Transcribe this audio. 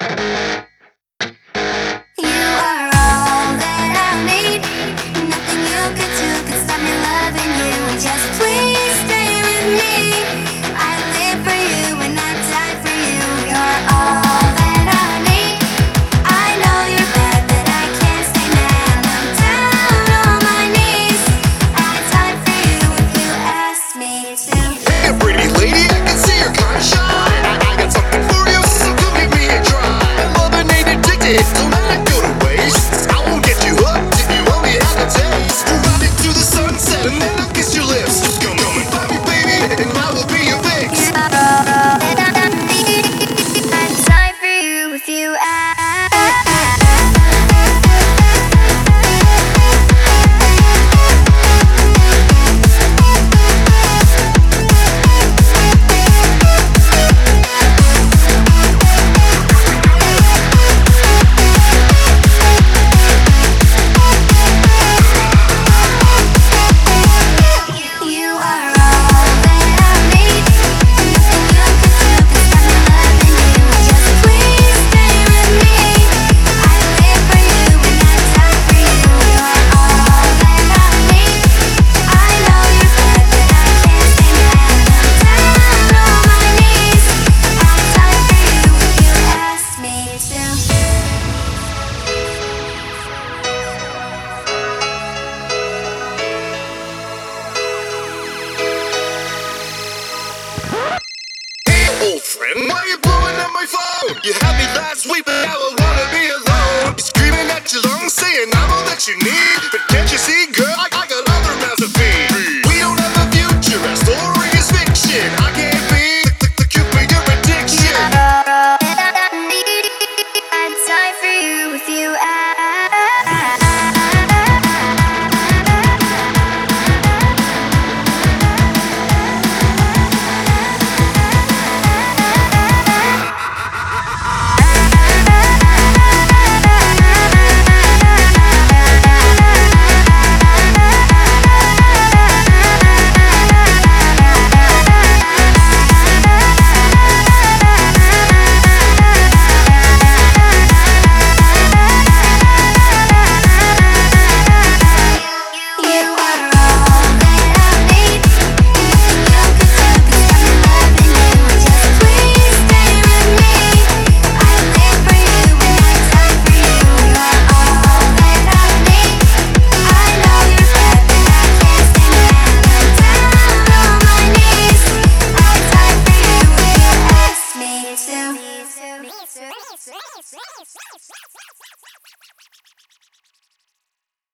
You are all that I need. Nothing you could do could stop me loving you. Just please stay with me. I live for you and I die for you. You're all that I need. I know you're bad, but I can't stay mad. I'm down on my knees. I'd die for you if you asked me to. Hey, pretty lady, I can see you're kinda shy. I got something for you, so come give me a try. And loving ain't addicted, don't let it go to waste. I won't get you up till you only have a taste. We'll ride it to the sunset and then I'll kiss your lips. Just come and find me, baby, and I will be your fix. You're all that I need. I'd die for you if you asked. You are all that I need. Nothing you could do could stop me loving you. Just please stay with me. I live for you and I die for you. You're all that I need. I know you're bad, but I can't stay mad. I'm down on my knees. I'd die for you if you asked me to. Hey, old friend, why you blowing up my phone? You had me last week, but now I wanna be alone. You're screaming at your lungs, saying I'm all that you need. But can't you see, girl, I got other mouths to feed. We don't have a future, our story is fiction. I can't be the cure for your addiction. All that I need. I'd die for you if you asked. You are all that I need. Nothing you could do could stop me loving you. Just please stay with me. I live for you and I die for you. You're all that I need. I know you're bad, but I can't stay mad. I'm down on my knees. I'd die for you if you asked me to.